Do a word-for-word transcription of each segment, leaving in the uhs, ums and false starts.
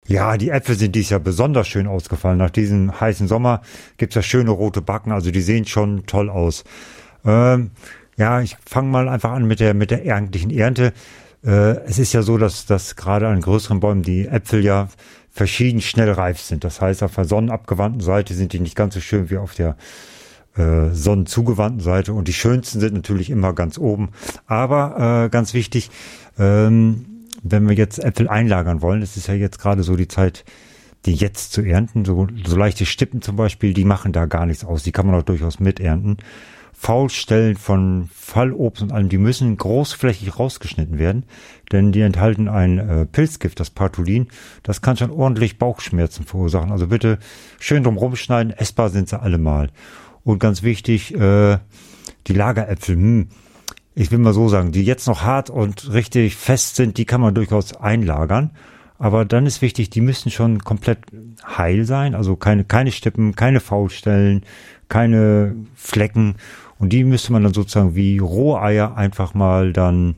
Ja, die Äpfel sind dieses Jahr besonders schön ausgefallen. Nach diesem heißen Sommer gibt's ja schöne rote Backen, also die sehen schon toll aus. Ähm, ja, ich fange mal einfach an mit der mit der eigentlichen Ernte. Äh, es ist ja so, dass, dass gerade an größeren Bäumen die Äpfel ja verschieden schnell reif sind. Das heißt, auf der sonnenabgewandten Seite sind die nicht ganz so schön wie auf der äh, sonnenzugewandten Seite. Und die schönsten sind natürlich immer ganz oben. Aber äh, ganz wichtig, ähm, wenn wir jetzt Äpfel einlagern wollen, es ist ja jetzt gerade so die Zeit, die jetzt zu ernten, so, so leichte Stippen zum Beispiel, die machen da gar nichts aus. Die kann man auch durchaus miternten. Faulstellen von Fallobst und allem, die müssen großflächig rausgeschnitten werden, denn die enthalten ein äh, Pilzgift, das Partulin. Das kann schon ordentlich Bauchschmerzen verursachen. Also bitte schön drum rumschneiden, essbar sind sie allemal. Und ganz wichtig, äh, die Lageräpfel, hm, ich will mal so sagen, die jetzt noch hart und richtig fest sind, die kann man durchaus einlagern. Aber dann ist wichtig, die müssen schon komplett heil sein, also keine, keine Stippen, keine Faulstellen, keine Flecken. Und die müsste man dann sozusagen wie rohe Eier einfach mal dann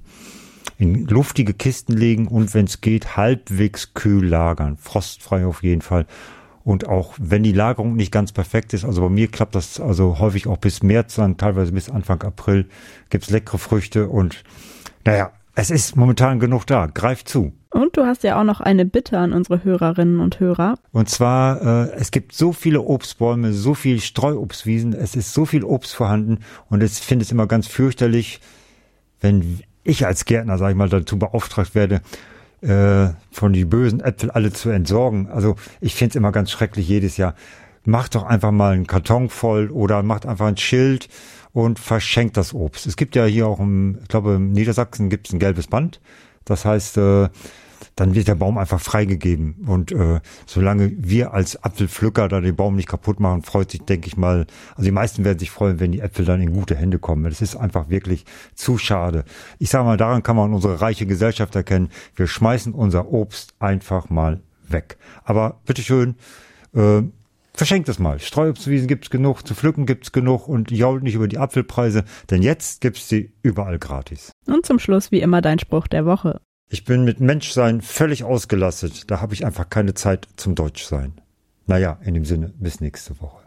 in luftige Kisten legen und wenn es geht, halbwegs kühl lagern. Frostfrei auf jeden Fall. Und auch wenn die Lagerung nicht ganz perfekt ist, also bei mir klappt das also häufig auch bis März, dann teilweise bis Anfang April, gibt's leckere Früchte und naja, es ist momentan genug da. Greift zu. Und du hast ja auch noch eine Bitte an unsere Hörerinnen und Hörer. Und zwar, äh, es gibt so viele Obstbäume, so viel Streuobstwiesen, es ist so viel Obst vorhanden und ich finde es immer ganz fürchterlich, wenn ich als Gärtner, sag ich mal, dazu beauftragt werde, äh, von die bösen Äpfel alle zu entsorgen. Also ich finde es immer ganz schrecklich jedes Jahr. Macht doch einfach mal einen Karton voll oder macht einfach ein Schild und verschenkt das Obst. Es gibt ja hier auch, im, ich glaube, in Niedersachsen gibt es ein gelbes Band. Das heißt, äh, dann wird der Baum einfach freigegeben. Und äh, solange wir als Apfelpflücker da den Baum nicht kaputt machen, freut sich, denke ich mal, also die meisten werden sich freuen, wenn die Äpfel dann in gute Hände kommen. Das ist einfach wirklich zu schade. Ich sage mal, daran kann man unsere reiche Gesellschaft erkennen. Wir schmeißen unser Obst einfach mal weg. Aber bitteschön, äh, verschenkt es mal. Streuobstwiesen gibt's genug, zu pflücken gibt's genug und jault nicht über die Apfelpreise, denn jetzt gibt's sie überall gratis. Und zum Schluss wie immer dein Spruch der Woche. Ich bin mit Menschsein völlig ausgelastet. Da habe ich einfach keine Zeit zum Deutschsein. Naja, in dem Sinne, bis nächste Woche.